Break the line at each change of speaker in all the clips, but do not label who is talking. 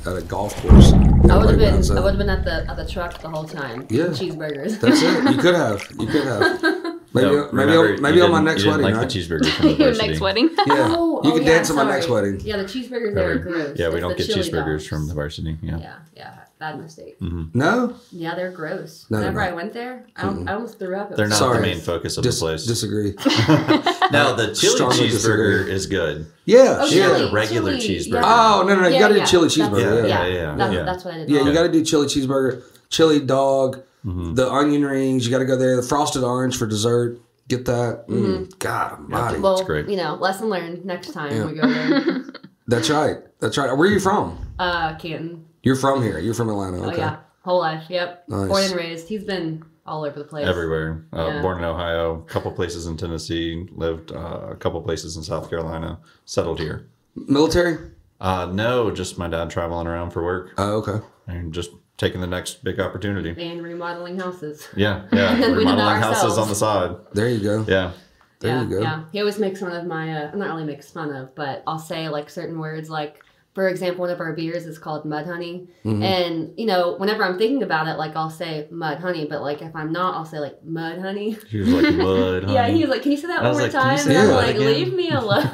at a golf course.
I would have been at the truck the whole time.
Yeah.
Cheeseburgers.
That's it. You could have. Maybe,
No,
maybe on my next wedding,
like
right?
the cheeseburger from the
Your
varsity.
next wedding.
Yeah. You can dance at my
sorry.
next wedding.
Yeah, the cheeseburgers there are gross.
Yeah, we
It's
don't
the
get
chili
cheeseburgers
dogs.
from the varsity. Yeah.
Yeah, bad mistake.
No?
Yeah, they're gross.
No, they're
Whenever I
not.
went there, I almost threw up. It
They're
was
not
Sorry.
the main focus of the place.
Disagree.
Now, the chili
Strongly
cheeseburger
disagree.
is good.
Yeah.
Oh,
yeah.
chili,
the regular
chili,
cheeseburger.
Oh, no. You
Yeah,
got to
yeah.
do chili cheeseburger.
Yeah.
That's what I did.
Yeah,
wrong.
you got to do chili cheeseburger, chili dog, the onion rings. You got to go there. The frosted orange for dessert. Get that. God almighty.
Well,
great.
lesson learned. Next time we go there.
That's right. That's right. Where are you from?
Canton.
You're from here. You're from Atlanta.
Oh
Okay.
yeah, whole life. Yep.
Nice.
Born and raised. He's been all over the place.
Everywhere.
Yeah.
Born in Ohio, a couple places in Tennessee, lived a couple places in South Carolina, settled here.
Military?
No, just my dad traveling around for work
Oh, okay.
and just taking the next big opportunity.
And remodeling houses.
Yeah.
then we did it
Remodeling houses
ourselves.
on the side.
There you go.
Yeah.
There you go.
Yeah. He always makes fun of my, not really makes fun of, but I'll say like certain words like, for example, one of our beers is called Mud Honey.
Mm-hmm.
And, whenever I'm thinking about it, like I'll say Mud Honey, but like if I'm not, I'll say like Mud Honey.
He was like, mud, honey.
Yeah, he was like, can you say that
I
one
was
more
like, can you
time?
say
And I'm
that
like,
again?
leave me alone.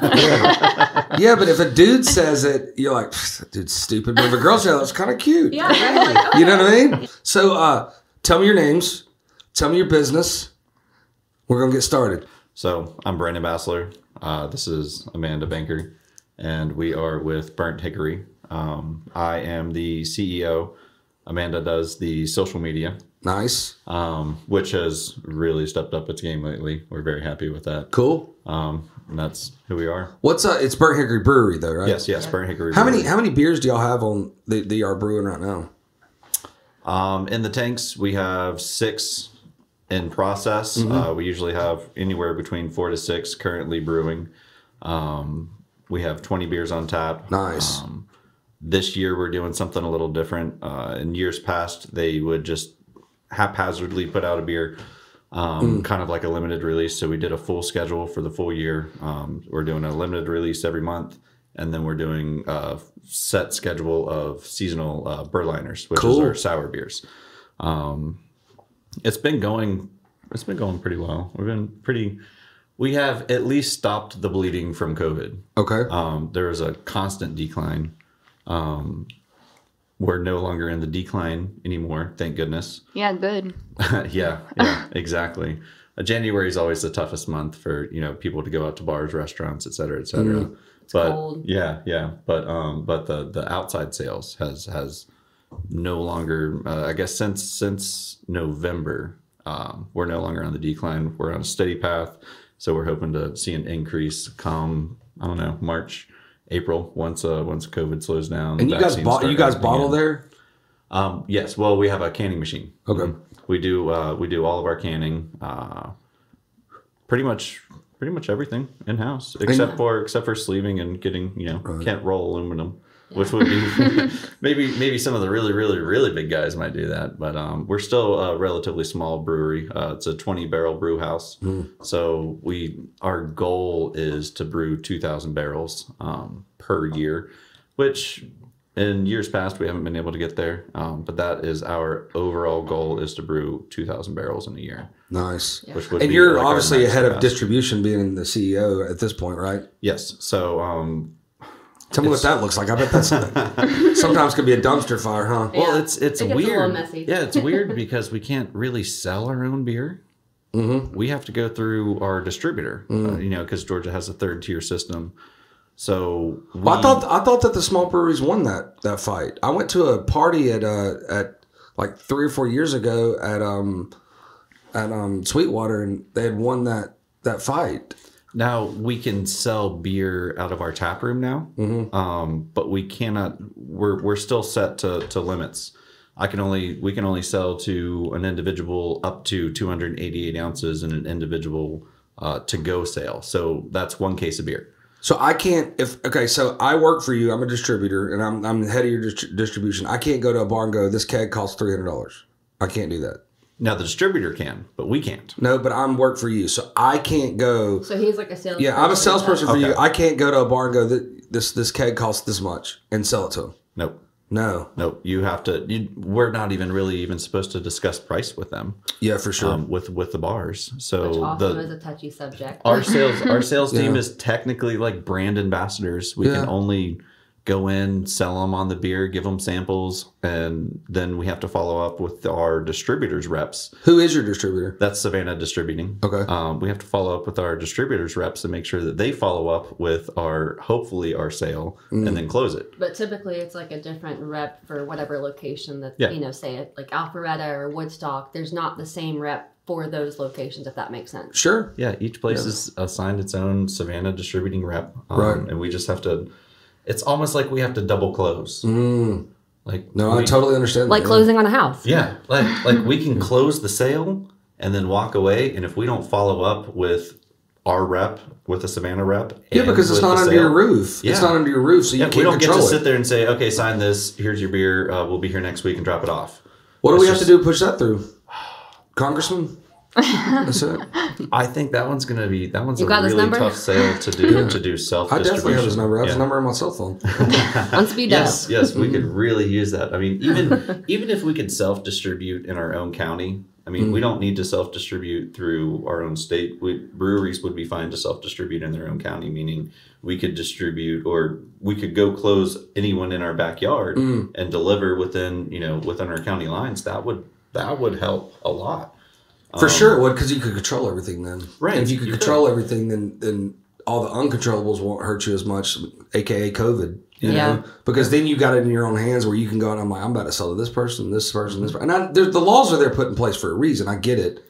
Yeah, but if a dude says it, you're like, that dude's stupid. But if a girl says it, that's kind of cute.
Yeah, I'm like,
You know what I mean? So tell me your names. Tell me your business. We're going to get started.
So I'm Brandon Bassler. This is Amanda Banker, and we are with Burnt Hickory. I am the CEO. Amanda does the social media,
Nice.
which has really stepped up its game lately. We're very happy with that.
Cool.
And that's who we are.
What's it's Burnt Hickory Brewery though, right?
Yes, Burnt Hickory.
How
Brewery.
many beers do y'all have on the you are brewing right now?
In the tanks, we have 6 in process. We usually have anywhere between 4 to 6 currently brewing. We have 20 beers on tap.
Nice.
This year, we're doing something a little different. In years past, they would just haphazardly put out a beer, kind of like a limited release. So we did a full schedule for the full year. We're doing a limited release every month. And then we're doing a set schedule of seasonal Berliners, which is our sour beers. It's been going pretty well. We have at least stopped the bleeding from COVID.
Okay.
There was a constant decline. We're no longer in the decline anymore, thank goodness.
Yeah, good.
yeah, exactly. January is always the toughest month for people to go out to bars, restaurants, et cetera, et cetera. But
cold.
yeah. But the outside sales has no longer. I guess since November, we're no longer on the decline. We're on a steady path. So we're hoping to see an increase come, I don't know, March, April, once COVID slows down.
And you guys bottle there?
Yes. Well, we have a canning machine.
Okay.
We do all of our canning, pretty much everything in house, except for sleeving and getting can't roll aluminum, which would be maybe some of the really big guys might do that, but we're still a relatively small brewery. It's a 20-barrel brew house, so our goal is to brew 2,000 barrels per year, which in years past we haven't been able to get there, but that is our overall goal, is to brew 2,000 barrels in a year.
Nice.
Which would
And
be
you're
like our
obviously
max
ahead of
capacity.
distribution, being the CEO at this point, right?
Yes. So
Tell me what that looks like. I bet that's sometimes could be a dumpster fire, huh?
Yeah.
well, it's
It gets a little
weird.
messy.
Yeah, it's weird because we can't really sell our own beer. We have to go through our distributor, because Georgia has a 3rd-tier system. So
Well, I thought that the small breweries won that fight. I went to a party at like 3 or 4 years ago at Sweetwater, and they had won that fight.
now we can sell beer out of our tap room now, but we cannot. We're still set to limits. We can only sell to an individual up to 288 ounces in an individual to go sale. So that's 1 case of beer.
So I can't so I work for you. I'm a distributor, and I'm the head of your distribution. I can't go to a bar and go, this keg costs $300. I can't do that.
Now the distributor can, but we can't.
No, but I'm work for you, so I can't go.
So he's like a salesperson.
Yeah, I'm a salesperson for you.
Okay.
I can't go to a bar and go, this keg costs this much, and sell it to them.
Nope.
No.
No, you have to. We're not even supposed to discuss price with them.
Yeah, for sure.
With the bars. So
Which also is a touchy subject.
Our sales team
Yeah.
is technically like brand ambassadors. We can only go in, sell them on the beer, give them samples, and then we have to follow up with our distributors reps.
Who is your distributor?
That's Savannah Distributing.
Okay.
We have to follow up with our distributors reps and make sure that they follow up with hopefully our sale and then close it.
But typically it's like a different rep for whatever location that,
Yeah.
you know, say it like Alpharetta or Woodstock. There's not the same rep for those locations, if that makes sense.
Sure.
Yeah, each place is assigned its own Savannah Distributing rep.
Right.
And we just have to, it's almost like we have to double close. Like
No, I totally understand.
Like
that,
closing on a house.
Yeah, like we can close the sale and then walk away, and if we don't follow up with our rep, with the Savannah rep,
Yeah, because it's
with
not
the
under
sale,
your roof.
Yeah.
It's not under your roof, so you can't
we don't get
control
to
it.
sit there and say, okay, sign this. Here's your beer. We'll be here next week and drop it off.
What do
It's
we have to
just-
do to push that through? Congressman? That's it.
I think that one's a
You got his
really
number?
tough sale to do self
I
distribution.
definitely have his number. I have his number on my cell phone.
On speed dial.
Yes, we could really use that. I mean, even if we could self distribute in our own county, I mean, we don't need to self distribute through our own state. Breweries would be fine to self distribute in their own county, meaning we could distribute, or we could go close anyone in our backyard and deliver within our county lines. That would help a lot.
For sure it would, because you could control everything then.
Right,
And if you could control everything, then all the uncontrollables won't hurt you as much, aka COVID. You
Yeah.
know? Because then you got it in your own hands where you can go and I'm like, I'm about to sell to this person, this person, this person. And the laws are there put in place for a reason. I get it.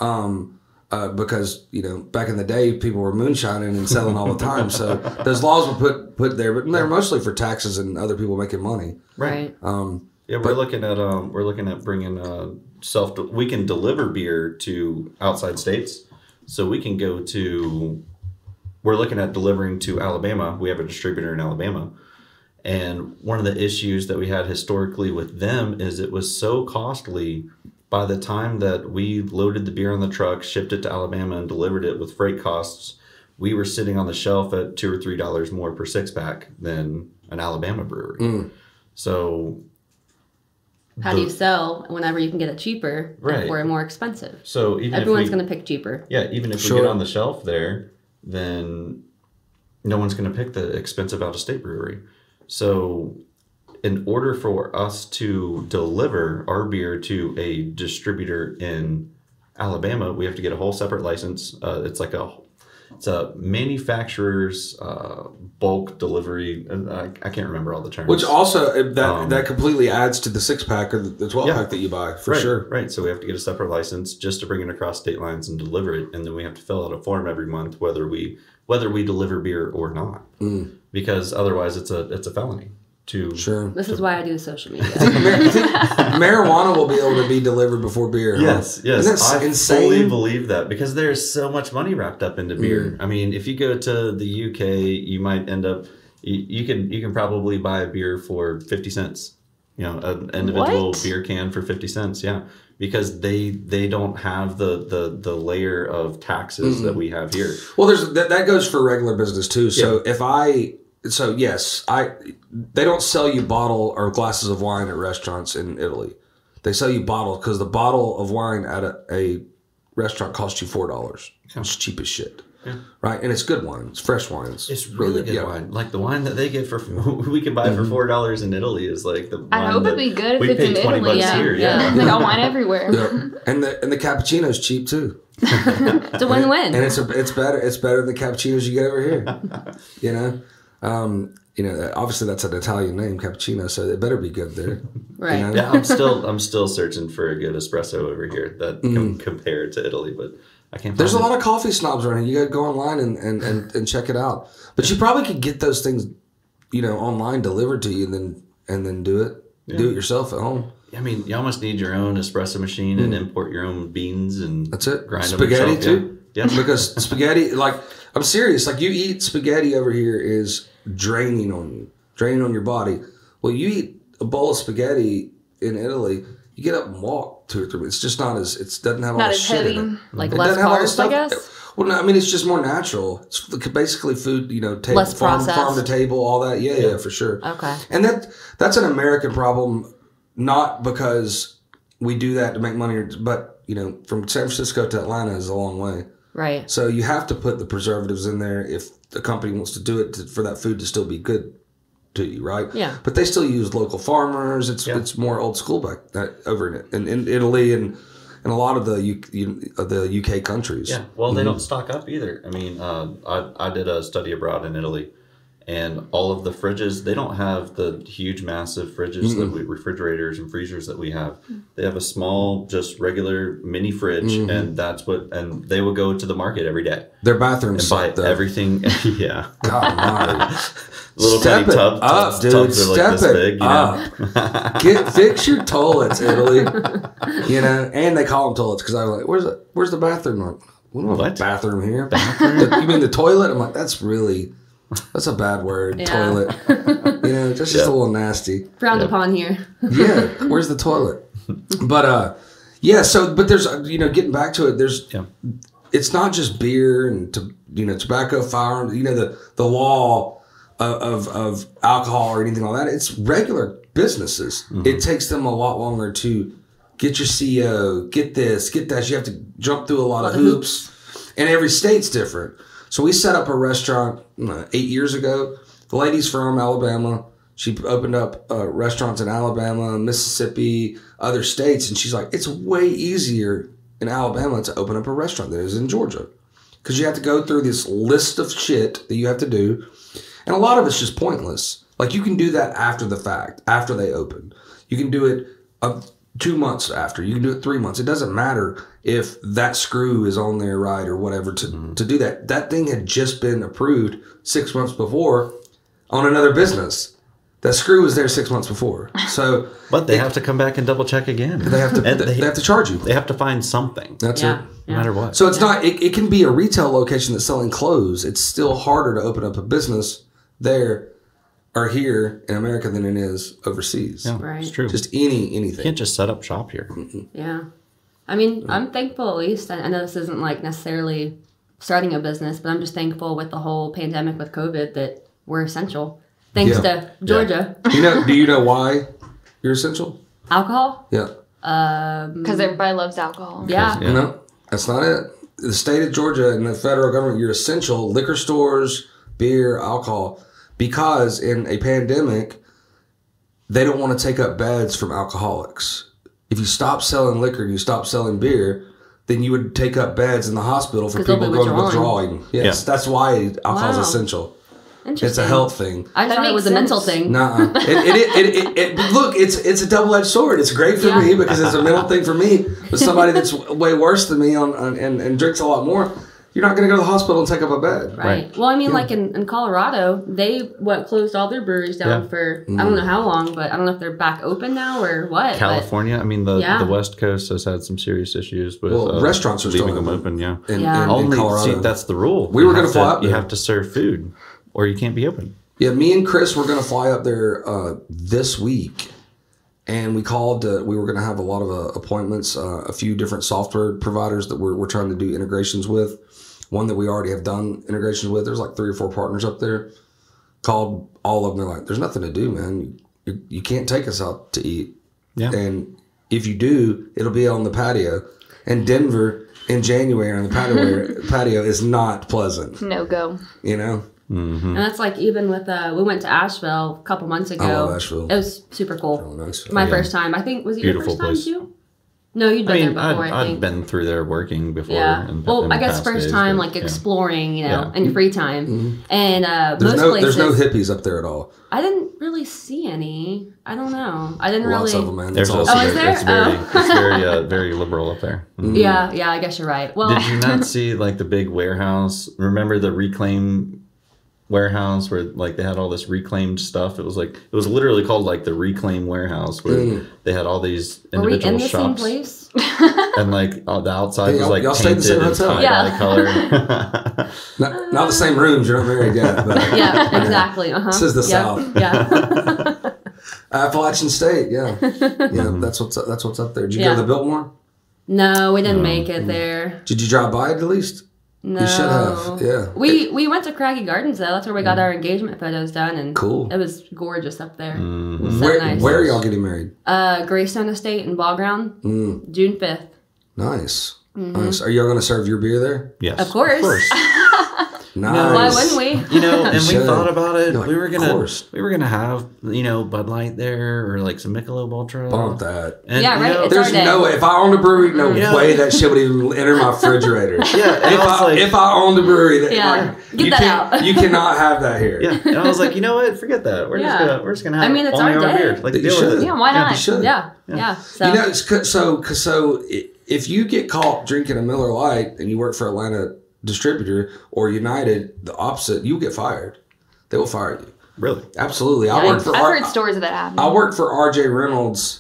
Because, back in the day, people were moonshining and selling all the time. So those laws were put there, but they're mostly for taxes and other people making money.
Right.
Yeah, we're looking at bringing we can deliver beer to outside states, so we can go to. We're looking at delivering to Alabama. We have a distributor in Alabama, and one of the issues that we had historically with them is it was so costly. By the time that we loaded the beer on the truck, shipped it to Alabama, and delivered it with freight costs, we were sitting on the shelf at $2 or $3 more per 6-pack than an Alabama brewery. So.
How do you sell whenever you can get it cheaper
Right.
or more expensive?
So even
Everyone's
if we,
going to pick cheaper.
Yeah, even if
Sure.
we get on the shelf there, then no one's going to pick the expensive out-of-state brewery. So in order for us to deliver our beer to a distributor in Alabama, we have to get a whole separate license. It's a manufacturer's bulk delivery. I can't remember all the terms.
Which also, that completely adds to the 6-pack or the 12-pack that you buy, for
right,
sure.
Right. So we have to get a separate license just to bring it across state lines and deliver it, and then we have to fill out a form every month whether we deliver beer or not, because otherwise it's a felony.
Sure.
This is why I do social media.
Marijuana will be able to be delivered before beer. Huh?
Yes,
Isn't that
I
insane?
fully believe that, because there's so much money wrapped up into beer. I mean, if you go to the UK, you might end up you can probably buy a beer for 50 cents. An individual
What?
beer can for 50 cents. Yeah, because they don't have the layer of taxes that we have here.
Well, that goes for regular business too. So they don't sell you bottle or glasses of wine at restaurants in Italy. They sell you bottles because the bottle of wine at a restaurant costs you $4. It's cheap as shit. Yeah. Right, and it's good wine. It's fresh wine.
It's really good wine. Like the wine that they get we can buy for $4 in Italy is like the wine
I hope it'd be good if
we
it's
pay
in
20
Italy.
bucks here. Yeah.
They got wine everywhere.
Yeah. And the cappuccino's cheap too.
It's a win-win.
And it's better than the cappuccinos you get over here. Obviously that's an Italian name, cappuccino, so it better be good there.
Right.
Yeah, I'm still searching for a good espresso over here that compared to Italy, but I can't.
There's a
find
lot of coffee snobs around here. You got to go online and check it out. But you probably could get those things, online delivered to you, and then do it yourself at home.
I mean, you almost need your own espresso machine and import your own beans and
That's it.
grind them
Spaghetti
yourself.
too.
Yeah.
Because spaghetti, I'm serious. Like you eat spaghetti over here is draining on your body. Well, you eat a bowl of spaghetti in Italy, you get up and walk 2 or 3 minutes. It's just not as, it doesn't have all
Not
the
as
shit
heavy.
in it.
Like
It
less
doesn't have all the
carbs, I
stuff-
guess?
Well, no, I mean, it's just more natural. It's basically food, table,
Less
farm
processed.
to table, all that. Yeah, for sure.
Okay.
And that's an American problem, not because we do that to make money, but, from San Francisco to Atlanta is a long way.
Right.
So you have to put the preservatives in there if the company wants to do it for that food to still be good to you, right?
Yeah.
But they still use local farmers. It's more old school over in Italy and a lot of the UK countries.
Yeah, well, they don't stock up either. I mean, I did a study abroad in Italy, and all of the fridges, they don't have the huge, massive fridges refrigerators and freezers that we have. They have a small, just regular mini fridge, and and they will go to the market every day.
Their bathrooms
and buy everything. Yeah.
God almighty.
Little
Step
tiny
it
tubs
up, dude.
are like
Step
this
it
big,
up. Fix your toilets, Italy. And they call them toilets because I'm like, where's the bathroom? I'm like, we don't have a bathroom here. You mean the toilet? I'm like, that's a bad word.
Yeah.
Toilet. Just a little nasty.
Frowned upon here.
Yeah. Where's the toilet? But but there's getting back to it. It's not just beer and tobacco, firearms. The law of alcohol or anything like that. It's regular businesses. It takes them a lot longer to get your CO, get this, get that. You have to jump through a lot of hoops, and every state's different. So we set up a restaurant 8 years ago. The lady's from Alabama. She opened up restaurants in Alabama, Mississippi, other states, and she's like, it's way easier in Alabama to open up a restaurant than it is in Georgia, because you have to go through this list of shit that you have to do. And a lot of it's just pointless. Like, you can do that after the fact, after they open. You can do it 2 months after. You can do it 3 months. It doesn't matter if that screw is on there right or whatever to do that. That thing had just been approved 6 months before on another business. That screw was there 6 months before. So,
but they have to come back and double check again.
They have to. They have to charge you.
They have to find something.
That's it.
No matter what.
So it's not. It can be a retail location that's selling clothes. It's still harder to open up a business there or here in America than it is overseas.
Yeah,
Right.
it's true.
Just anything.
You can't just set up shop here.
Yeah. I mean, I'm thankful at least. I know this isn't like necessarily starting a business, but I'm just thankful with the whole pandemic with COVID that we're essential. Thanks to Georgia.
Do you know why you're essential?
Alcohol?
Yeah.
Because everybody loves alcohol.
Yeah.
Yeah.
No, that's not it. The state of Georgia and the federal government, you're essential. Liquor stores, beer, alcohol. Because in a pandemic, they don't want to take up beds from alcoholics. If you stop selling liquor and you stop selling beer, then you would take up beds in the hospital for people going to withdrawing. Yes, that's why alcohol is essential. It's a health thing.
I thought it was a mental thing.
Nuh-uh. Look, it's a double-edged sword. It's great for me because it's a mental thing for me. But somebody that's way worse than me and drinks a lot more, you're not going to go to the hospital and take up a bed.
Right. Well, I mean, like in Colorado, they closed all their breweries down for, I don't know how long, but I don't know if they're back open now or what.
California, I mean, the West Coast has had some serious issues with
restaurants are
leaving
still
them open. Yeah.
In
Only,
Colorado.
see, that's the rule.
We were going to fly up there.
You have to serve food or you can't be open.
Yeah, me and Chris were going to fly up there this week. And we called, we were going to have a lot of appointments, a few different software providers that we're trying to do integrations with. One that we already have done integrations with. There's like 3 or 4 partners up there. Called all of them. They're like, there's nothing to do, man. You can't take us out to eat. Yeah. And if you do, it'll be on the patio. And Denver in January on the patio is not pleasant.
No go.
You know?
Mm-hmm. And that's like even with, we went to Asheville a couple months ago.
I love Asheville.
It was super cool.
Really nice.
My first time. I think, was it
Beautiful
your first time
place.
too? No, you'd been there before, I think.
I'd been through there working before.
Yeah. Well, I guess first time, like exploring, in free time. Mm-hmm. And most places.
There's no hippies up there at all.
I didn't really see any. I don't know. I didn't
Lots
really.
of them, man.
There's
also
is there?
It's very liberal up there.
Mm-hmm. Yeah, I guess you're right. Well,
did you not see like the big warehouse? Remember the Reclaim warehouse where like they had all this reclaimed stuff? It was literally called like the Reclaim warehouse where they had all these individual
Were we in
shops.
the same place?
And like the outside was like
y'all stayed in the
painted
same
and
hotel.
tie-dye color.
not the same rooms. You're not married yet. But,
yeah, exactly.
This is the South.
Yeah.
Appalachian State. Yeah. Yeah. That's what's up there. Did you go to the Biltmore?
No, we didn't make it there.
Did you drive by it at least?
No.
You should have. Yeah.
We went to Craggy Gardens though. That's where we got our engagement photos done, and
Cool.
it was gorgeous up there. It was so
Where,
nice.
where are y'all getting married?
Greystone Estate in Ball Ground, June 5th.
Nice. Nice. Are y'all going to serve your beer there?
Yes.
Of course.
Nice.
Why wouldn't we?
You know, and we
should.
thought about it.
You're like,
we were
of
gonna
course.
have, you know, Bud Light there or like some Michelob Ultra.
Bump that.
And,
Yeah,
you
right,
know,
it's
There's
our day.
no way. If I owned a brewery, no
Yeah.
way that shit would even enter my refrigerator.
Yeah, and
If I owned a brewery, that,
Yeah.
like,
Get
you
that
can't-
out.
You cannot have that here.
yeah, and I was like, you know what? Forget that. We're
Yeah.
just gonna have.
I mean, it's
only
our day.
beer. Like,
You
deal
should.
with it.
Yeah, why not?
You should.
Yeah. So
You know, so if you get caught drinking a Miller Lite and you work for Atlanta Distributor or United, the opposite, you get fired. They will fire you.
Really?
Absolutely. I
Yikes.
worked for
I've heard stories of that happening.
I worked for R.J. Reynolds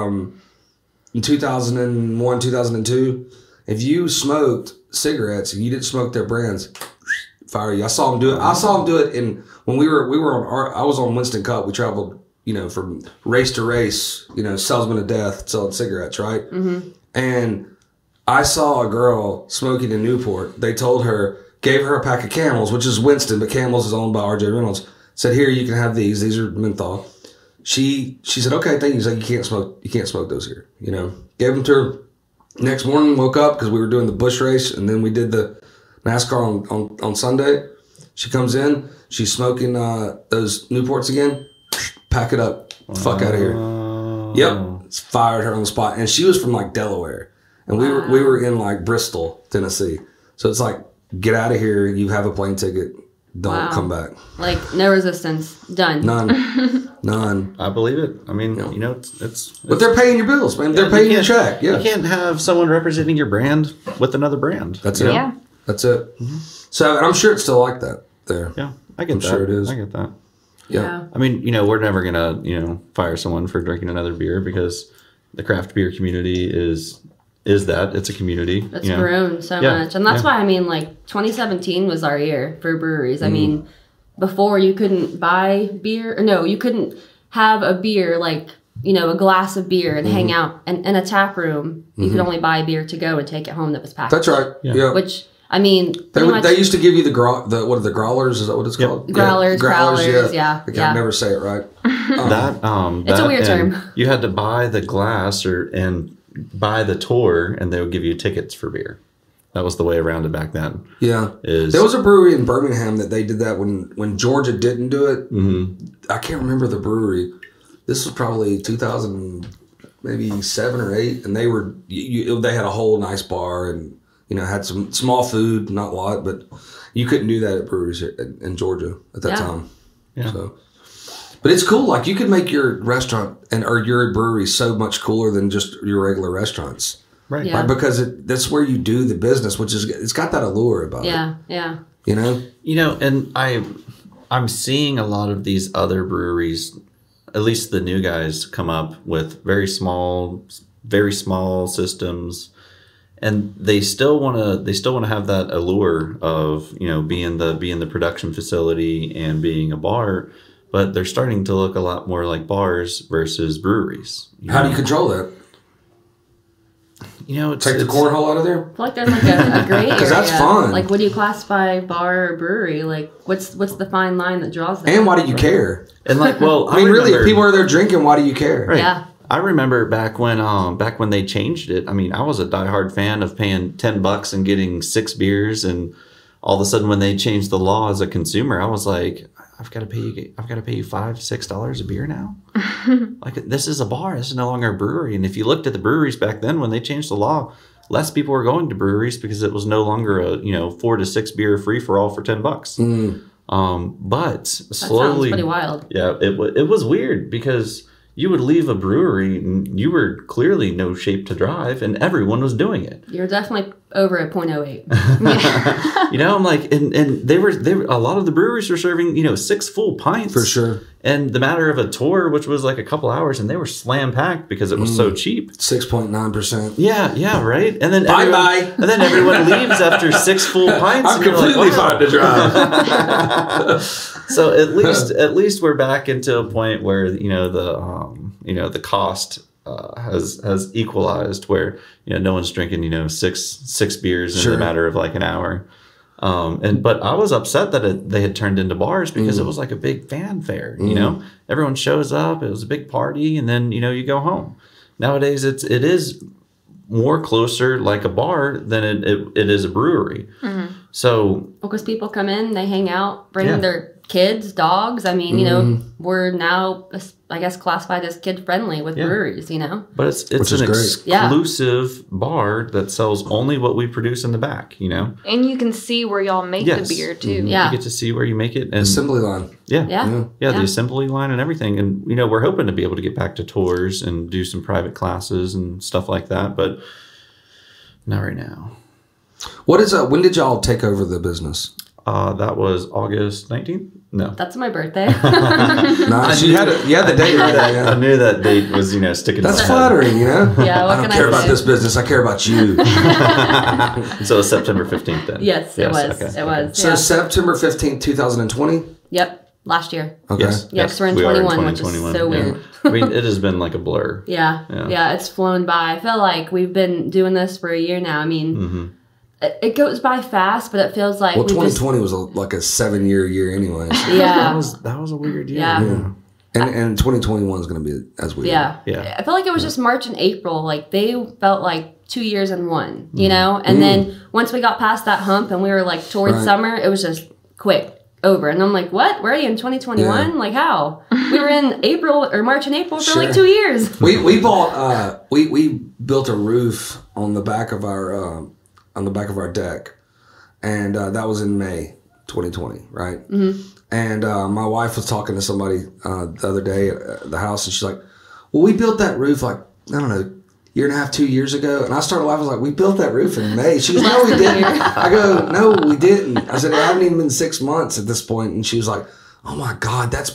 in 2001, 2002. If you smoked cigarettes and you didn't smoke their brands, fire you. I saw him do it. I saw him do it in when we were on. I was on Winston Cup. We traveled, you know, from race to race. You know, salesman of death, selling cigarettes, right? Mm-hmm. And I saw a girl smoking in Newport. They told her, gave her a pack of Camels, which is Winston, but Camels is owned by R.J. Reynolds. Said, here, you can have these. These are menthol. She said, okay, thank you. He's like, you can't smoke those here. You know, gave them to her. Next morning, woke up because we were doing the Busch race, and then we did the NASCAR on Sunday. She comes in, she's smoking those Newports again. Pack it up, fuck out of here. Yep, fired her on the spot, and she was from like Delaware, and we were in like Bristol, Tennessee. So it's like, get out of here. You have a plane ticket. Don't come back.
like no resistance. Done.
None.
I believe it. I mean, you know, it's
But they're paying your bills, man. They're paying your check. Yeah,
You can't have someone representing your brand with another brand.
that's it.
Yeah.
That's it. So, and I'm sure it's still like that there.
Yeah, I get
I'm
that.
sure it is.
I get that.
Yeah.
I mean, you know, we're never gonna, you know, fire someone for drinking another beer because the craft beer community is that it's a community.
It's
you know?
grown so
Yeah,
much. And that's
yeah.
why, I mean, like, 2017 was our year for breweries. I
Mm-hmm.
mean, before you couldn't buy beer. No, you couldn't have a beer, like, you know, a glass of beer and
Mm-hmm.
hang out. And in a tap room, you could only buy beer to go and take it home that was packaged.
That's right. Yeah.
Which, I mean,
They used to give you the what are the growlers? Is that what it's called?
Growlers, growlers, yeah,
I can
yeah.
never say it right.
It's a weird
and
term.
You had to buy the glass and buy the tour, and they would give you tickets for beer. That was the way around it back then.
Yeah.
Is
There was a brewery in Birmingham that they did that when Georgia didn't do it. Mm-hmm. I can't remember the brewery. This was probably 2000, maybe 7 or 8, and they were they had a whole nice bar and had some small food, not a lot, but you couldn't do that at breweries in Georgia at that time.
Yeah.
So, but it's cool. Like you could make your restaurant or your brewery so much cooler than just your regular restaurants.
right.
Yeah.
Like, because that's where you do the business, which is it's got that allure about it.
Yeah.
You know?
You know, and I'm seeing a lot of these other breweries, at least the new guys, come up with very small systems, and they still want to have that allure of being the production facility and being a bar, but they're starting to look a lot more like bars versus breweries.
How do you control that? Take the cornhole out of there?
I feel like there's like a gray area.
'Cause that's fun.
Like, what do you classify bar or brewery? Like, what's the fine line that draws that?
And why do you care?
And like, well,
I mean, really, if people are there drinking, why do you care?
Right.
Yeah.
I remember back when they changed it. I mean, I was a diehard fan of paying $10 and getting 6 beers, and all of a sudden when they changed the law as a consumer, I was like, I've got to pay you $5, $6 a beer now. Like, this is a bar. This is no longer a brewery. And if you looked at the breweries back then when they changed the law, less people were going to breweries because it was no longer a 4 to 6 beer free for all for $10. But slowly,
sounds pretty wild.
Yeah, it was weird because you would leave a brewery and you were clearly no shape to drive, and everyone was doing it.
You're definitely over a 0.08.
I'm like, and they were a lot of the breweries were serving 6 full pints
For sure.
and the matter of a tour, which was like a couple hours, and they were slam packed because it was so cheap.
6.9%.
Yeah, right. And then
Bye-bye.
And then everyone leaves after 6 full pints.
I'm
and you're like,
completely
wow.
fine to drive.
So at least we're back into a point where the cost has equalized, where no one's drinking 6 beers in the matter of like an hour. But I was upset that they had turned into bars because it was like a big fanfare. You know, everyone shows up. It was a big party, and then you go home. Nowadays, it is more closer like a bar than it is a brewery. So
because people come in, they hang out, bring their kids, dogs. I mean, we're now, I guess, classified as kid friendly with breweries.
But it's an exclusive bar that sells only what we produce in the back.
And you can see where y'all make the beer too.
Yeah,
you get to see where you make it and
assembly line.
Yeah, the assembly line and everything. And we're hoping to be able to get back to tours and do some private classes and stuff like that, but not right now.
What is when did y'all take over the business?
That was August 19th. No,
that's my birthday.
Nice. You had the date right there.
I knew that date was sticking.
That's flattering,
Yeah.
I don't care about this business. I care about you.
So it's September 15th then.
Yes, it was.
Okay.
It was.
So September 15th, 2020.
Yep. Last year.
Okay.
Yes.
Yeah, because we're in 21, which is so weird.
It has been like a blur.
Yeah. It's flown by. I feel like we've been doing this for a year now. I mean, it goes by fast, but it feels like
2020 was like a 7-year year anyways.
Yeah.
that was a weird year.
Yeah.
And 2021 is going to be as weird.
Yeah. I felt like it was just March and April. Like they felt like 2 years in one, And then once we got past that hump and we were like towards summer, it was just quick. Over. And I'm like, what? Where are you in 2021? Yeah. Like how? We were in March and April for like 2 years.
We bought we built a roof on the back of our deck, and that was in May 2020, right? And my wife was talking to somebody the other day at the house, and she's like, well, we built that roof like, I don't know, year and a half, 2 years ago. And I started laughing. I was like, we built that roof in May. She goes, no, we didn't. I go, no, we didn't. I said, it hadn't even been 6 months at this point. And she was like, oh my God, that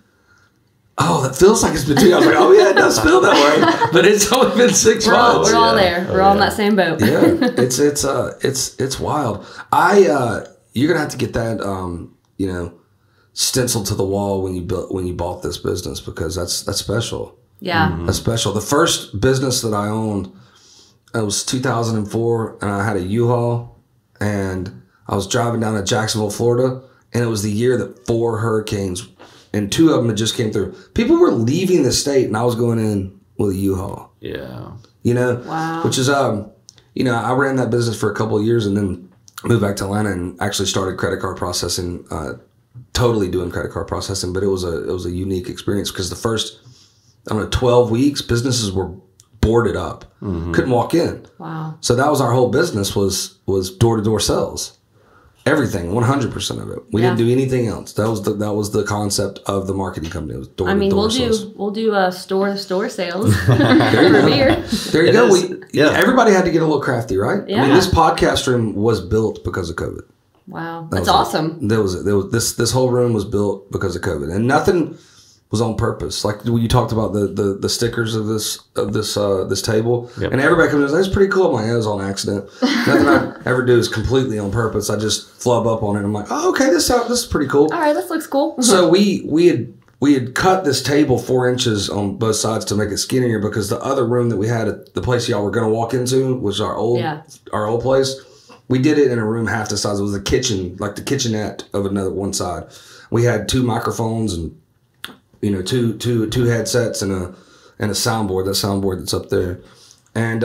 feels like it's been 2 years. I was like, oh yeah, it does feel that way. But it's only been 6 months.
We're all there. We're all in that same boat.
Yeah, it's wild. You're gonna have to get that stenciled to the wall when you bought this business, because that's special.
Yeah.
That's special. The first business that I owned, it was 2004, and I had a U-Haul, and I was driving down to Jacksonville, Florida, and it was the year that 4 hurricanes, and 2 of them had just came through. People were leaving the state, and I was going in with a U-Haul.
Yeah.
Wow.
Which is, I ran that business for a couple of years, and then moved back to Atlanta and actually started credit card processing, totally doing credit card processing, but it was a unique experience because the first 12 weeks, businesses were boarded up, couldn't walk in.
Wow!
So that was our whole business was door to door sales, everything, 100% of it. We didn't do anything else. That was the concept of the marketing company. It was door to door sales.
We'll do store to store sales for beer.
There you go. Everybody had to get a little crafty, right?
Yeah.
I mean, this podcast room was built because of COVID.
Wow, that's awesome.
There was this whole room was built because of COVID, and nothing was on purpose. Like when you talked about the stickers of this table, and everybody comes in, that's pretty cool. I'm like, it was on accident. Nothing I ever do is completely on purpose. I just flub up on it. I'm like, oh, okay, this is pretty cool.
All right, this looks cool.
So we had cut this table 4 inches on both sides to make it skinnier, because the other room that we had at the place y'all were going to walk into was our old place. We did it in a room half the size. It was the kitchen, like the kitchenette of another one side. We had 2 microphones and two headsets and a soundboard. That soundboard that's up there, and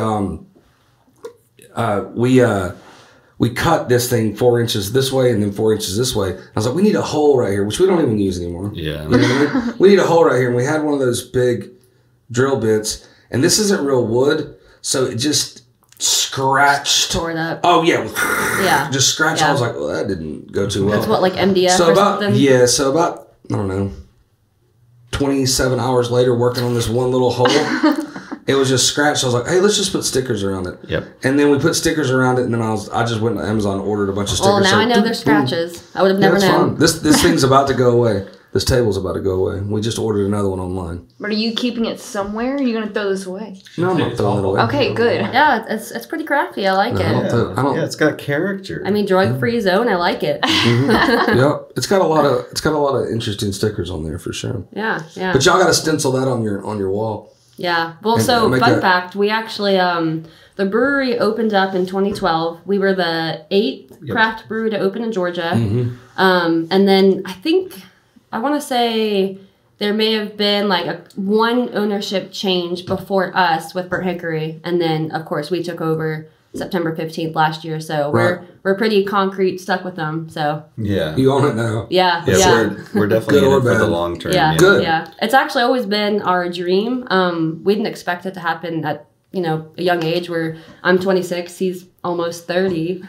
we cut this thing 4 inches this way and then 4 inches this way. I was like, we need a hole right here, which we don't even use anymore.
Yeah,
you know what I mean? We need a hole right here, and we had one of those big drill bits, and this isn't real wood, so it just scratched.
Tore it up.
Oh yeah, just scratched. I was like, well, that didn't go too well.
That's what, like MDF
so
or
about,
something?
Yeah, so about, I don't know, 27 hours later working on this one little hole, it was just scratched. I was like, hey, let's just put stickers around it.
Yep.
And then we put stickers around it, and then I just went to Amazon and ordered a bunch of stickers.
Well, now I know there's scratches. I would have never known.
This thing's about to go away. This table's about to go away. We just ordered another one online.
But are you keeping it somewhere? Or are you going to throw this away?
No, I'm not throwing it away.
Okay, good.
Yeah, it's pretty crafty. I like it.
Yeah, it's got character.
I mean, drug-free zone. I like it.
Yep, it's got a lot of interesting stickers on there for sure.
Yeah.
But y'all got to stencil that on your wall.
Yeah. Well, so fun fact, we actually the the brewery opened up in 2012. We were the 8th craft brewery to open in Georgia. And then I want to say there may have been like one ownership change before us with Burnt Hickory. And then, of course, we took over September 15th last year. So we're pretty concrete stuck with them. So
yeah.
You own it now.
Yeah.
We're definitely in it for the long term.
Yeah.
Good.
Yeah. It's actually always been our dream. We didn't expect it to happen at, a young age where I'm 26, he's almost 30.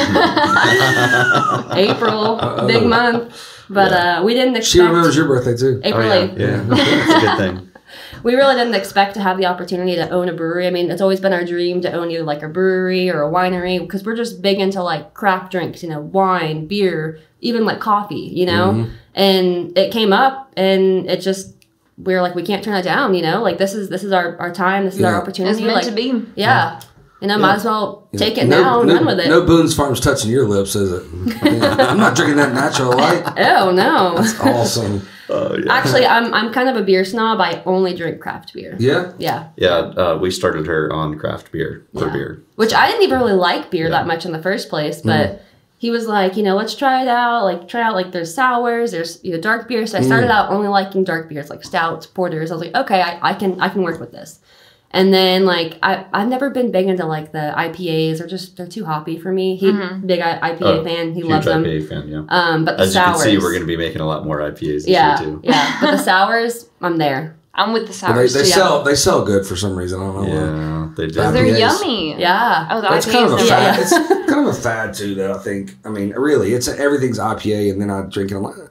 April, big month. But we didn't expect.
She remembers your birthday too.
April 8th.
Yeah. That's a good thing.
We really didn't expect to have the opportunity to own a brewery. I mean, it's always been our dream to own either like a brewery or a winery because we're just big into like craft drinks, wine, beer, even like coffee, And it came up and it just, we were like, we can't turn it down, like this is our time, this is our opportunity.
It's meant
like,
to be.
Yeah. Might as well take it now and run with it.
No Boone's Farms touching your lips, is it? I'm not drinking that natural light.
Oh, no.
That's awesome.
Actually, I'm kind of a beer snob. I only drink craft beer.
Yeah?
Yeah.
Yeah, we started her on craft beer for beer.
Which I didn't even really like beer that much in the first place, but he was like, let's try it out. Like, there's sours, there's dark beer. So I started out only liking dark beers, like stouts, porters. I was like, okay, I can work with this. And then like I've never been big into like the IPAs. They're too hoppy for me. He big IPA fan. He loves them.
IPA fan, yeah.
But the
As
sours,
you can see, we're going to be making a lot more IPAs this year too.
Yeah. But the sours, I'm there.
I'm with the
But
sours.
they sell good for some reason. I don't know why.
Yeah, they do.
They're
IPAs.
yummy.
Yeah.
Oh, the
That's
IPAs
kind of a
are
fad.
good.
It's kind of a fad too, though. I think. I mean, really, everything's IPA, and then I drink it a lot.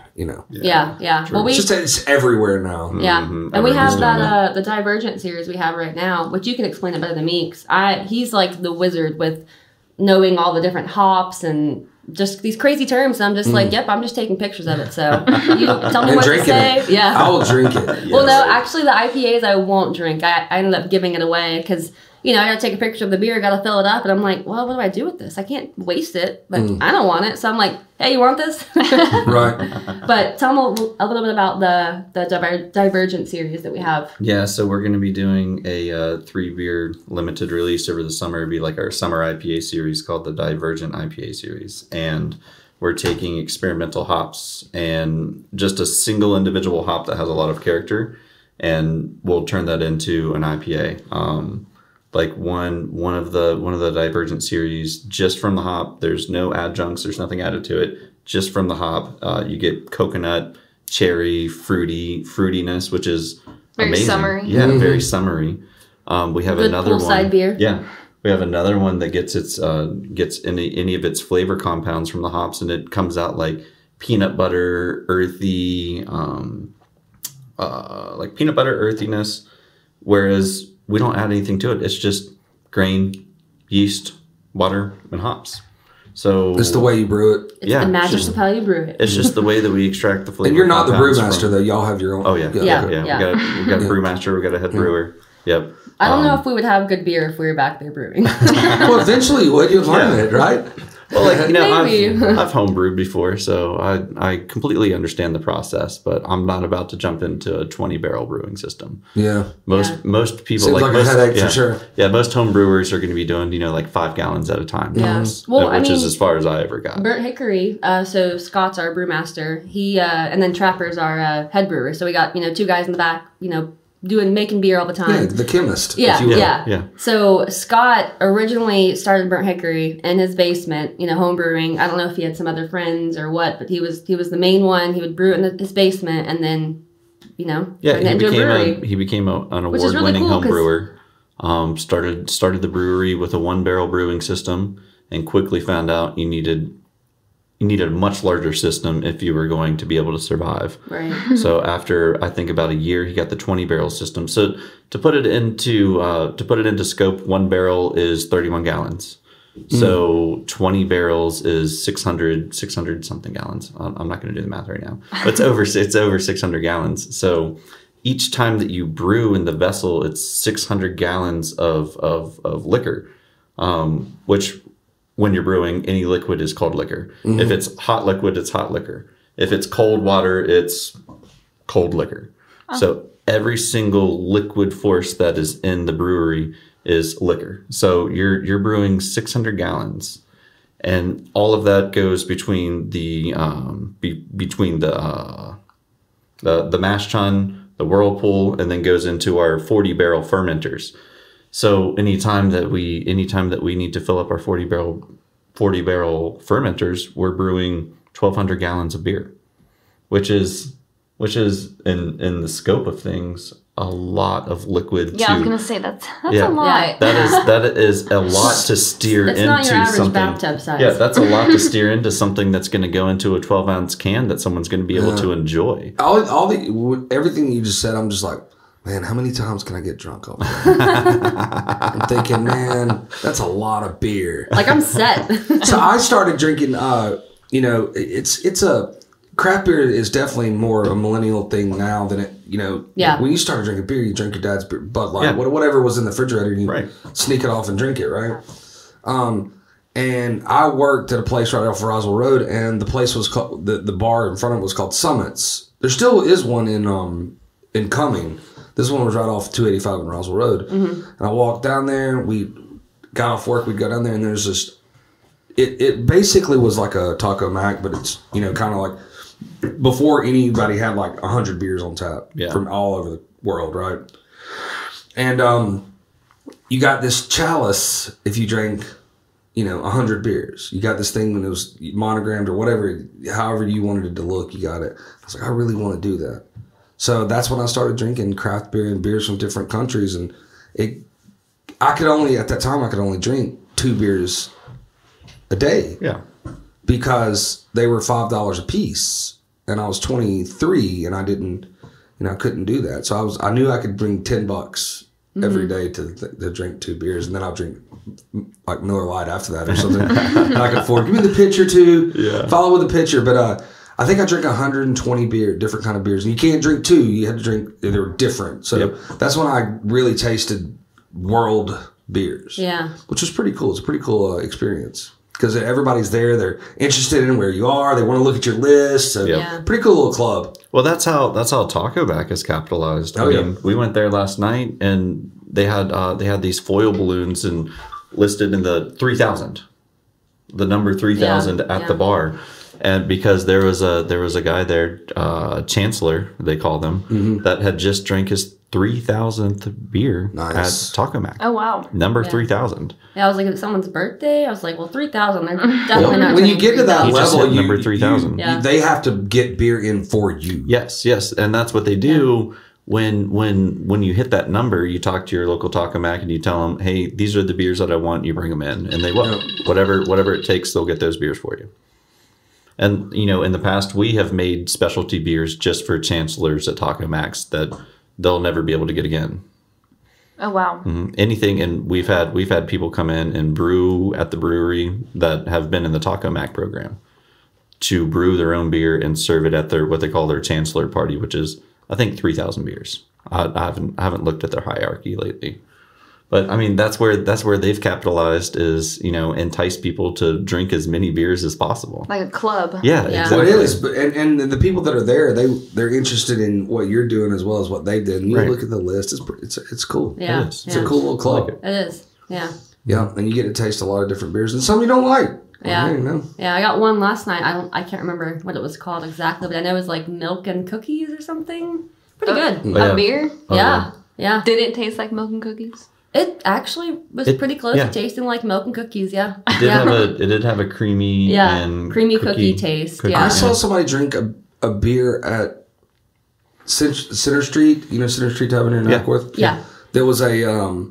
Yeah. Well,
it's everywhere now.
Yeah, and we have
Everything's
that the Divergent series we have right now, which you can explain it better than me. 'Cause he's like the wizard with knowing all the different hops and just these crazy terms. And I'm just like, yep, I'm just taking pictures of it. So you tell me
And
what to
drinking
say.
it.
Yeah,
I will drink it.
Well, no, actually, the IPAs I won't drink. I ended up giving it away because. I got to take a picture of the beer, got to fill it up. And I'm like, well, what do I do with this? I can't waste it, but I don't want it. So I'm like, hey, you want this?
Right.
But tell them a little bit about the Divergent series that we have.
Yeah, so we're going to be doing a 3-beer limited release over the summer. It'd be like our summer IPA series called the Divergent IPA series. And we're taking experimental hops and just a single individual hop that has a lot of character. And we'll turn that into an IPA. Like one of the Divergent series, just from the hop. There's no adjuncts. There's nothing added to it. Just from the hop, you get coconut, cherry, fruitiness, which is
very
amazing.
summery.
Yeah, very summery. We have
Good
another one.
poolside beer.
Yeah, we have another one that gets any of its flavor compounds from the hops, and it comes out like peanut butter, earthy, like peanut butter earthiness, whereas we don't add anything to it. It's just grain, yeast, water, and hops. So
It's the way you brew it.
It's the magic of how you brew it.
It's just the way that we extract the flavor.
And you're not the
compounds
brewmaster,
from-
though. Y'all have your own.
Oh yeah,
Yeah.
We got a brewmaster. We got a head brewer. Yep.
I don't know if we would have good beer if we were back there brewing.
Well, eventually you would. You'd learn it, right?
Well, like
Maybe.
I've homebrewed before, so I completely understand the process. But I'm not about to jump into a 20-barrel brewing system.
Yeah.
Most people
Seems like a
most,
headache
yeah,
for sure.
Yeah, most home brewers are going to be doing like 5 gallons at a time.
Yeah.
tops,
Well, I
which is
mean,
as far as I ever got.
Burnt Hickory, so Scott's our brewmaster. He and then Trapper's our head brewer. So we got 2 guys in the back, making beer all the time.
Yeah, the chemist.
Yeah,
if you will.
Yeah.
So Scott originally started Burnt Hickory in his basement, home brewing. I don't know if he had some other friends or what, but he was the main one. He would brew it in his basement, and then, turn it into a brewery.
he became an
Which is really
award-winning
cool,
home
'cause-
brewer. Started the brewery with a 1-barrel brewing system, and quickly found out you needed a much larger system if you were going to be able to survive.
Right.
So after I think about a year, he got the 20-barrel system. So to put it into scope, 1 barrel is 31 gallons. So 20 barrels is 600 something gallons. I'm not going to do the math right now, but it's over 600 gallons. So each time that you brew in the vessel, it's 600 gallons of liquor, which when you're brewing, any liquid is called liquor. Mm-hmm. If it's hot liquid, it's hot liquor. If it's cold water, it's cold liquor. Oh. So every single liquid force that is in the brewery is liquor. So you're brewing 600 gallons, and all of that goes between the mash tun, the whirlpool, and then goes into our 40 barrel fermenters. So anytime that we need to fill up our 40 barrel fermenters, we're brewing 1,200 gallons of beer, which is in the scope of things a lot of liquid.
Yeah, I was gonna say that's a lot.
That is a lot to steer
it's
into
not your average
something.
bathtub size.
Yeah, that's a lot to steer into something that's going to go into a 12-ounce can that someone's going to be able to enjoy.
Everything you just said, I'm just like, man, how many times can I get drunk off that? I'm thinking, man, that's a lot of beer.
Like, I'm set.
So I started drinking. It's a craft beer is definitely more a millennial thing now than it.
Yeah.
When you started drinking beer, you drink your dad's beer, Bud Light, whatever was in the refrigerator, you sneak it off and drink it, right? And I worked at a place right off Roswell Road, and the place was called the bar in front of it was called Summits. There still is one in Cumming. This one was right off 285 in Roswell Road. Mm-hmm. And I walked down there. We got off work. We'd go down there, and there's this. It basically was like a Taco Mac, but it's kind of like before anybody had like 100 beers on tap from all over the world, right? And you got this chalice if you drank 100 beers. You got this thing when it was monogrammed or whatever, however you wanted it to look, you got it. I was like, I really want to do that. So that's when I started drinking craft beer and beers from different countries. And at that time, I could only drink 2 beers a day.
Yeah.
Because they were $5 a piece. And I was 23 and I didn't, I couldn't do that. So I knew I could bring $10 every day to drink 2 beers. And then I'll drink like Miller Lite after that or something. And I could afford, give me the pitcher too. Yeah. Follow with the pitcher. But, I think I drank 120 different kind of beers. And you can't drink 2. You had to drink, they were different. So that's when I really tasted world beers.
Yeah.
Which was pretty cool. It's a pretty cool experience. Because everybody's there. They're interested in where you are. They want to look at your list. So pretty cool little club.
Well, that's how Taco Back is capitalized. I mean, we went there last night and they had these foil balloons and listed in the 3,000. The number 3,000 at the bar. And because there was a guy there, Chancellor, they call them, that had just drank his 3,000th beer at Taco Mac.
Oh, wow.
Number 3,000.
Yeah, I was like, it's someone's birthday. I was like, well, 3,000. They're definitely not.
When you get to that level,
number 3,000.
They have to get beer in for you.
Yes, and that's what they do. When you hit that number, you talk to your local Taco Mac and you tell them, hey, these are the beers that I want. You bring them in, and they will. Whatever it takes, they'll get those beers for you. And, in the past, we have made specialty beers just for Chancellors at Taco Max that they'll never be able to get again.
Oh, wow.
Anything. And we've had people come in and brew at the brewery that have been in the Taco Mac program to brew their own beer and serve it at their, what they call their Chancellor party, which is, I think, 3,000 beers. I haven't looked at their hierarchy lately. But I mean, that's where they've capitalized is, entice people to drink as many beers as possible.
Like a club.
Yeah. Exactly.
Well, it is. But, and the people that are there, they're interested in what you're doing as well as what they did. And you look at the list, it's cool.
Yeah.
It's a cool little club.
It is. Yeah.
Yeah. And you get to taste a lot of different beers and some you don't like.
Yeah. Yeah. I got one last night. I can't remember what it was called exactly, but I know it was like milk and cookies or something. Pretty good.
A beer?
Yeah. Yeah.
Did it taste like milk and cookies?
It actually was pretty close to tasting like milk and cookies, yeah.
It did have a creamy and
creamy cookie taste. Yeah.
I saw somebody drink a beer at Center Street, Center Street Tavern in Ackworth?
Yeah.
There was a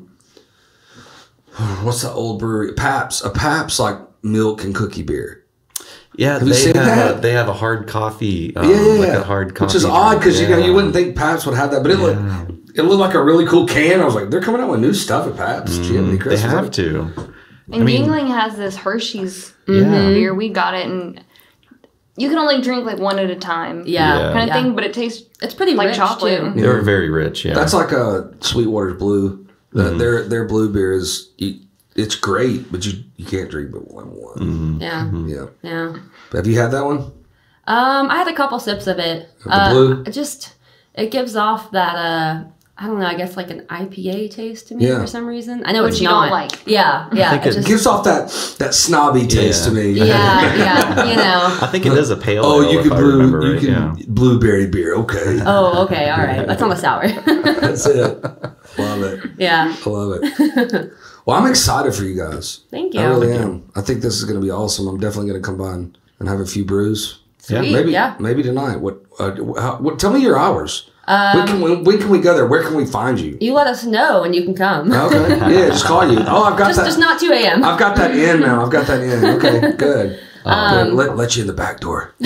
what's that old brewery? A Pabst like milk and cookie beer.
Yeah, they have a hard coffee. Like a hard coffee.
Which is odd because you wouldn't think Pabst would have that, but it looked like a really cool can. I was like, they're coming out with new stuff at Pabst.
They have to.
And Yuengling has this Hershey's beer. We got it, and you can only drink like one at a time. Kind of thing, but it's pretty like
rich
chocolate.
Too.
They're very rich, yeah.
That's like a Sweetwater's Blue. Their blue beer is... It's great, but you can't drink but one.
Yeah.
Have you had that one?
I had a couple sips of it.
The blue?
It gives off that I don't know. I guess like an IPA taste to me for some reason. I know
what
it's
you
not.
don't like.
Yeah.
It gives off that snobby taste to me.
Yeah. You know.
I think it is a pale.
Oh,
ale,
you
if
can
I
brew.
remember
You
right.
can blueberry beer. Okay.
Oh, okay. All right. That's not a sour.
That's it. Love it.
Yeah.
I love it. Well, I'm excited for you guys.
Thank you.
I really am. I think this is going to be awesome. I'm definitely going to come by and have a few brews.
Sweet,
Maybe tonight. What? Tell me your hours. When can we go there? Where can we find you?
You let us know and you can come.
Okay. Yeah, just call you. Oh, I've got that.
Just not 2 a.m.
I've got that in now. Okay, good. Let you in the back door.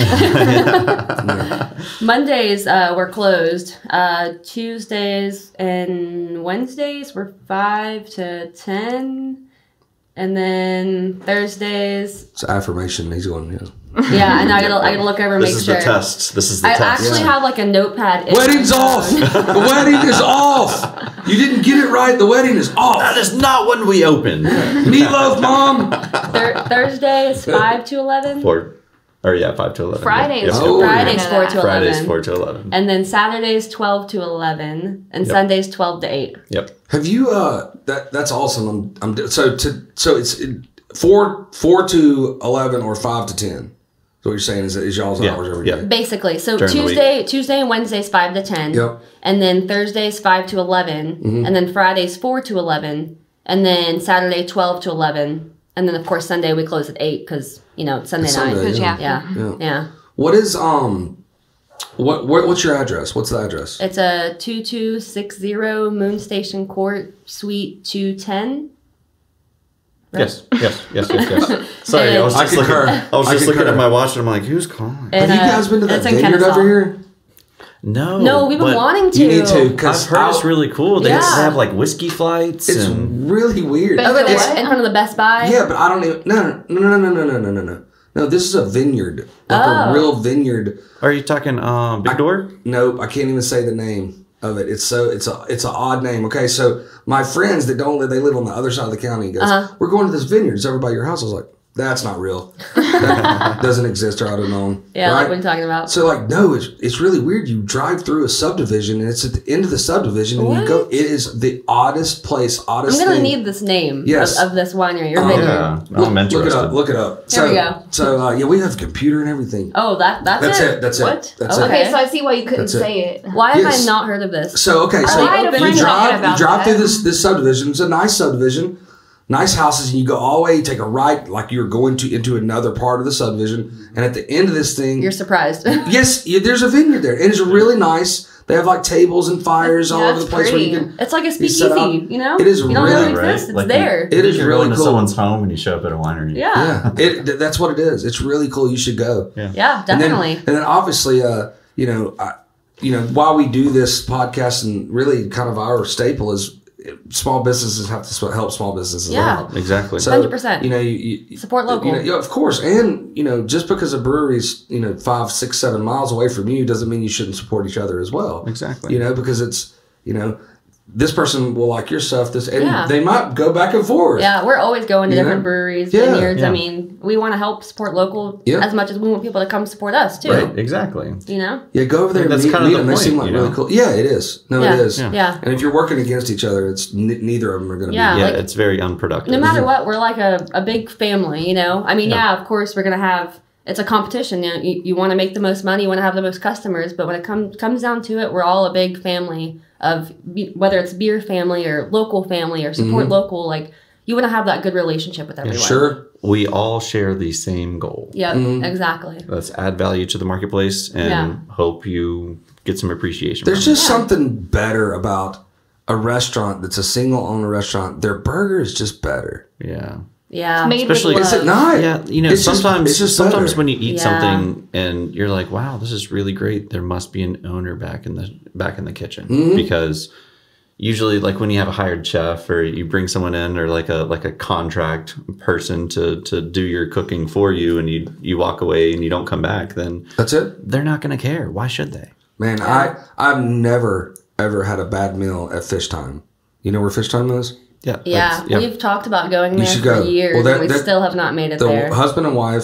Mondays we're closed. Tuesdays and Wednesdays we're 5 to 10. And then Thursdays.
It's affirmation. He's going,
Yeah, and I gotta look over and make sure.
This is the
I
test.
actually have like a notepad.
Wedding's off. The wedding is off. You didn't get it right. The wedding is off.
That is not when we open.
Meatloaf, Mom.
Thursday is 5 to 11.
5 to 11.
Fridays.
Yep.
Oh.
Fridays 4 to 11.
Fridays 4 to 11.
And then Saturdays 12 to 11, and Sundays 12 to 8.
Yep.
Have you? That's awesome. So it's 4 to 11 or 5 to 10. So what you're saying is y'all's hours every day.
Basically, so
During
Tuesday and Wednesdays 5 to 10.
Yep.
And then Thursdays 5 to 11, and then Fridays 4 to 11, and then Saturday 12 to 11, and then of course Sunday we close at 8 because it's Sunday night. Yeah.
What is what's your address? What's the address?
It's a 2260 Moon Station Court, Suite 210.
Yes. Sorry, I was just looking at my watch and I'm like, who's calling?
Have you guys been to that vineyard over here?
No, we've been wanting to.
You need to, because
I've heard it's really cool. They have like whiskey flights.
It's really weird.
Over there in front of the Best Buy.
Yeah, but I don't even. No. No, this is a vineyard, like a real vineyard.
Are you talking Big Door?
Nope, I can't even say the name of it. It's an odd name. Okay, so my friends that don't live, they live on the other side of the county. Goes, we're going to this vineyard. It's over by your house. I was like, that's not real. That doesn't exist, or I'd have known.
Yeah,
right?
like what you're talking about.
So no, it's really weird. You drive through a subdivision, and it's at the end of the subdivision, and you go. It is the oddest place.
I'm gonna need this name of this winery. Your vineyard.
Yeah, I'm interested.
Look it up.
There we go.
So we have a computer and everything.
Oh, that's it.
That's
what?
it. That's
okay.
So I see why you couldn't say it.
Why have I not heard of this?
So you drive through this subdivision. It's a nice subdivision. Nice houses, and you go all the way, you take a right, like you're going into another part of the subdivision, and at the end of this thing...
You're surprised.
Yes, there's a vineyard there, and it's really nice. They have like tables and fires all over the place where you can...
It's like a speakeasy,
It is
you don't
really...
know it exists, it's there.
It is really
cool.
cool.
Someone's home and you show up at a winery.
Yeah.
That's what it is. It's really cool. You should go.
Yeah, definitely.
And then obviously, while we do this podcast, and really kind of our staple is... Small businesses have to help small businesses out.
Exactly.
So,
100%.
You
support local.
Of course. And, just because a brewery's, 5, 6, 7 miles away from you doesn't mean you shouldn't support each other as well.
Exactly.
Because it's, this person will like your stuff. They might go back and forth.
Yeah, we're always going to different breweries, vineyards.
Yeah.
I mean, we want to help support local as much as we want people to come support us too.
Right. Exactly.
Yeah, go over there and meet them. They seem like really cool. Yeah, it is. No, it is.
Yeah.
And if you're working against each other, it's neither of them are going to be.
Yeah,
it's very unproductive.
No matter what, we're like a big family. I mean, of course, we're going to have. It's a competition. You want to make the most money. You want to have the most customers. But when it comes down to it, we're all a big family of whether it's beer family or local family or support local. Like you want to have that good relationship with everyone.
Sure.
We all share the same goal.
Yeah, exactly.
Let's add value to the marketplace and hope you get some appreciation.
There's just something better about a restaurant that's a single owner restaurant. Their burger is just better.
Yeah.
Yeah,
especially
is it not?
Yeah, sometimes when you eat something
Yeah.
and you're like, "Wow, this is really great." There must be an owner back in the kitchen because usually, like when you have a hired chef or you bring someone in or like a contract person to do your cooking for you, and you walk away and you don't come back, then
that's it.
They're not going to care. Why should they?
Man, I've never ever had a bad meal at Fish Time. You know where Fish Time is?
Yeah, we've talked about going there for years, and we still have not made it there.
The husband and wife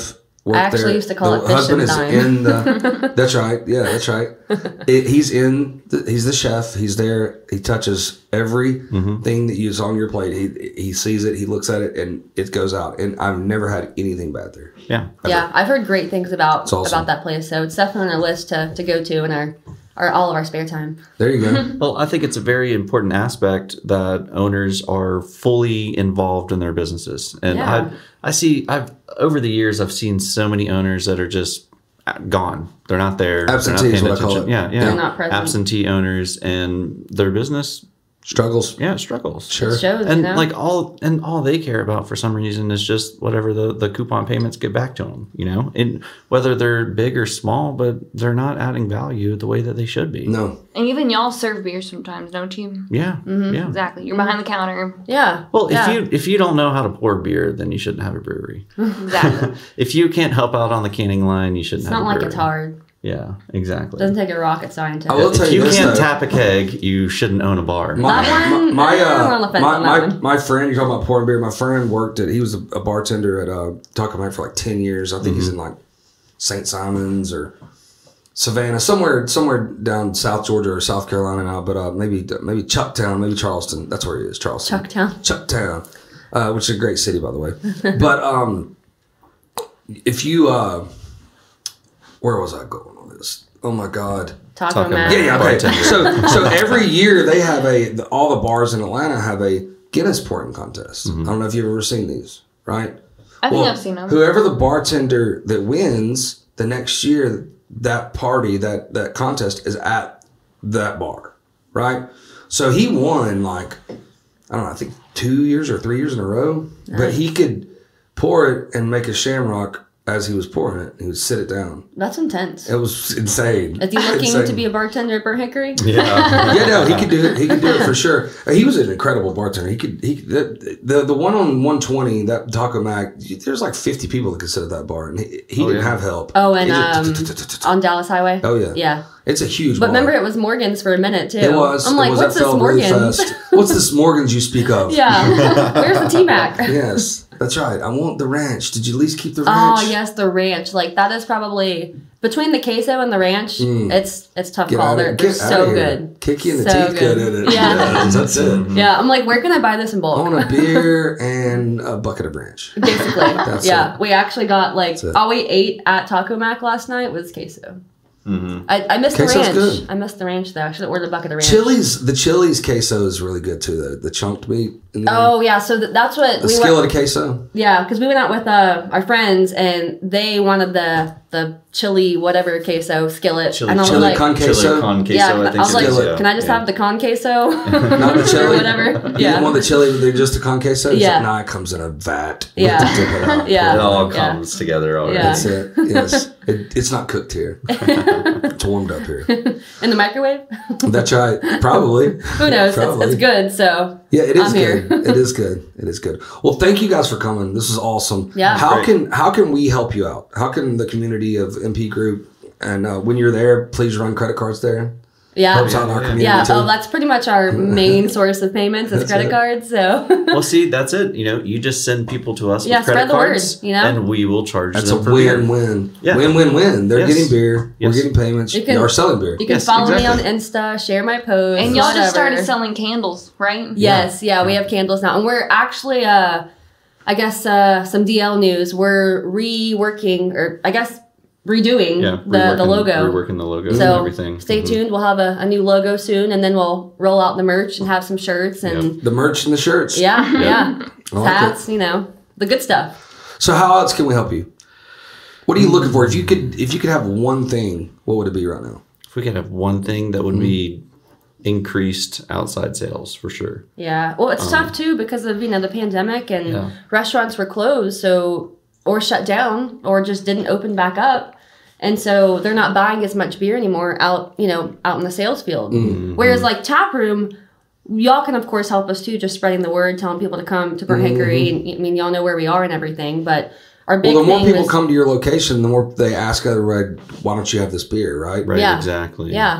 worked
I actually
there.
used to call
the
it fish
husband
and
is
dime.
in the. That's right. Yeah, that's right. He's the chef. He's there. He touches everything that is on your plate. He sees it. He looks at it, and it goes out. And I've never had anything bad there.
Yeah.
Ever.
Yeah, I've heard great things about
awesome.
that place, so it's definitely on our list to go to in our all of our spare time.
There you go.
Well, I think it's a very important aspect that owners are fully involved in their businesses. And
Yeah.
I've over the years, I've seen so many owners that are just gone. They're not there.
Absentee is
they're
what
not
I call
attention.
it.
Yeah, yeah.
They're not present.
Absentee owners, and their business,
Struggles.
struggles.
Sure.
It shows,
And
you know?
all they care about for some reason is just whatever the coupon payments get back to them, and whether they're big or small, but they're not adding value the way that they should be.
No.
And even y'all serve beer sometimes, don't you?
Yeah. Yeah.
Exactly. You're behind the counter.
Yeah.
Well,
yeah.
if you don't know how to pour beer, then you shouldn't have a brewery.
Exactly.
If you can't help out on the canning line, you shouldn't
It's
have
not
a
like
brewery.
it's hard.
Yeah, exactly.
Doesn't take a rocket scientist.
I will tell
If
you
you
this,
can't
though.
tap a keg, you shouldn't own a bar.
My
I'm on the fence on that one.
my friend, you're talking about pouring beer. My friend he was a bartender at Taco Mac for like 10 years. I think he's in like St. Simons or Savannah, somewhere down South Georgia or South Carolina now. But maybe Chucktown, maybe Charleston. That's where he is, Charleston. Chucktown, which is a great city, by the way. But if you, where was I going on this? Oh my God.
Taco Mac.
Yeah, okay.
Bartender.
So every year they have all the bars in Atlanta have a Guinness pouring contest. I don't know if you've ever seen these, right?
I think I've seen them.
Whoever the bartender that wins the next year, that party, that contest is at that bar, right? So he won like, I don't know, I think 2 years or 3 years in a row, but he could pour it and make a shamrock as he was pouring it. He would sit it down.
That's intense.
It was insane.
Is he looking
Insane.
to be a bartender at Burnt Hickory?
Yeah.
Yeah, no, he could do it. He could do it for sure. He was an incredible bartender. The one on 120, that Taco Mac, there's like 50 people that could sit at that bar, and he didn't have help.
Oh, and
He just-
on Dallas Highway?
Oh, yeah.
Yeah.
It's a huge
But
bar.
remember, it was Morgan's for a minute, too.
It was.
I'm like, what's
that
this
fell really
Morgan's?
fast. What's this Morgan's you speak of?
Yeah. Where's the T-Mac?
Yes, that's right. I want the ranch. Did you at least keep the ranch?
Oh, yes, the ranch. Like, that is probably... Between the queso and the ranch, it's tough
Get
call.
out
They're
of here. Get
so
out of here.
good.
Kick you in the
So
teeth
good.
good at it.
Yeah.
Yes, that's it.
Yeah, I'm like, where can I buy this in
I
bulk?
want a beer and a bucket of ranch.
Basically.
That's
yeah.
it.
We actually got like
it.
all we ate at Taco Mac last night was queso. I missed
Queso's
the ranch.
good.
I missed the ranch though. I should have ordered a bucket of ranch.
The Chili's queso is really good too. The chunked meat. In there.
Oh yeah, so that's what
A
we
skillet
went.
of queso.
Yeah, because we went out with our friends and they wanted the chili whatever queso skillet, and I was
chili
like,
con queso.
Chili con queso,
yeah,
I think
I was
it
like,
is, yeah.
can I just have the con queso
Not the
or
chili.
whatever?
You
Yeah,
don't want the chili with just the con queso?
Yeah.
No, it comes in a vat.
Yeah.
You have to dip it out.
Yeah.
It all
Yeah.
comes together already.
Yeah.
That's it. Yes. It's not cooked here. It's warmed up here.
in the microwave.
That's right. Probably.
Who knows?
Probably.
It's good. So
Yeah, it is
I'm here.
good. It is good. It is good. Well, thank you guys for coming. This is awesome.
Yeah.
How can we help you out? How can the community of MP Group and when you're there, please run credit cards there.
yeah.
Helps out our community
Yeah,
too.
that's pretty much our main source of payments is
That's
credit
it.
cards. So
Well, see, that's it. You just send people to us
Yeah,
with credit
spread the word,
cards,
you know?
and we will charge
That's a
them for beer.
win-win.
Yeah.
Win-win-win. They're
Yes.
getting beer.
Yes.
We're getting payments.
You can-
You're selling beer.
you can
Yes,
follow
exactly.
me on Insta, share my posts,
And y'all
whatever.
just started selling candles, right?
Yes, yeah, we have candles now, and we're actually, I guess, some DL news. We're reworking, or I guess redoing the logo.
Reworking the logo and
So
everything.
stay tuned. We'll have a new logo soon, and then we'll roll out the merch and have some shirts and
The merch and the shirts.
yeah,
I like
hats. The good stuff.
So how else can we help you? What are you looking for? If you could have one thing, what would it be right now?
If we could have one thing, that would be increased outside sales for sure.
Yeah. Well, it's tough too because of the pandemic and
Yeah.
restaurants were closed, or shut down, or just didn't open back up. And so they're not buying as much beer anymore out in the sales field. Whereas like Taproom, y'all can of course help us too, just spreading the word, telling people to come to Burnt Hickory. And I mean, y'all know where we are and everything, but our big
Well, the more
thing
people
was,
come to your location, the more they ask everybody, why don't you have this beer, right?
Right,
Yeah.
exactly.
Yeah.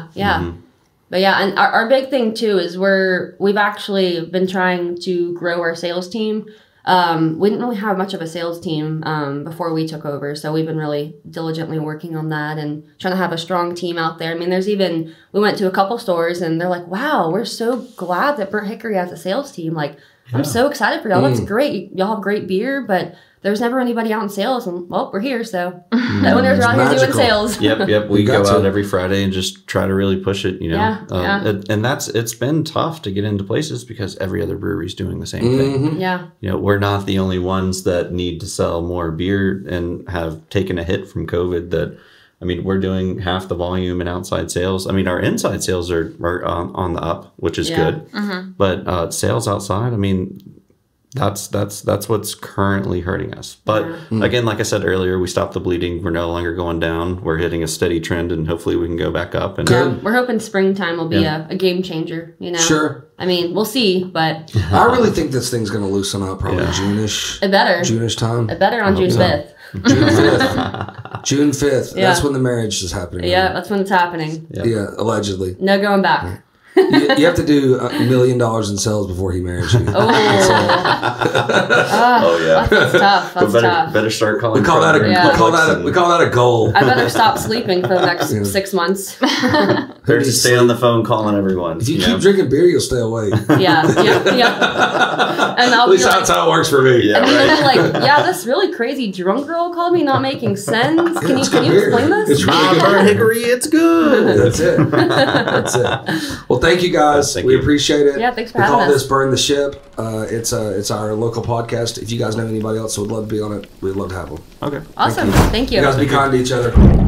But yeah, and our big thing too is we've actually been trying to grow our sales team. We didn't really have much of a sales team before we took over, so we've been really diligently working on that and trying to have a strong team out there. I mean, we went to a couple stores and they're like, wow, we're so glad that Burnt Hickory has a sales team. Like, I'm so excited for y'all. That's great. Y'all have great beer, but there's never anybody out in sales, and well, we're here, so that owners are out here doing sales.
Yep. We go out every Friday and just try to really push it, And it's been tough to get into places because every other brewery is doing the same thing.
Yeah.
We're not the only ones that need to sell more beer and have taken a hit from COVID. We're doing half the volume in outside sales. Our inside sales are on the up, which is good. But sales outside, that's what's currently hurting us. But again, like I said earlier, we stopped the bleeding. We're no longer going down. We're hitting a steady trend, and hopefully we can go back up. And
we're hoping springtime will be a game changer.
Sure.
We'll see, but
I really think this thing's going to loosen up probably June-ish.
It better.
June-ish time.
It better on June 5th.
June 5th. June 5th. Yeah. That's when the marriage is happening.
Yeah, that's when it's happening.
Yeah, allegedly.
No going back.
You have to do $1 million in sales before he marries you.
Oh yeah, that's tough. That's tough.
Better start calling.
We call that a goal.
I better stop sleeping for the next 6 months.
Better just stay on the phone calling everyone.
If you keep drinking beer, you'll stay awake.
Yeah. And
at least that's how it works for me.
Yeah, and then I'm like, this really crazy drunk girl called me, not making sense. Can you explain this?
It's really
Burnt Hickory, it's good.
That's it. Well, thank you guys. We appreciate it.
Yeah, thanks for having us.
We call this Burn the Ship. It's our local podcast. If you guys know anybody else who would love to be on it, we'd love to have them.
Okay.
Awesome. Thank you.
You guys be kind to each other.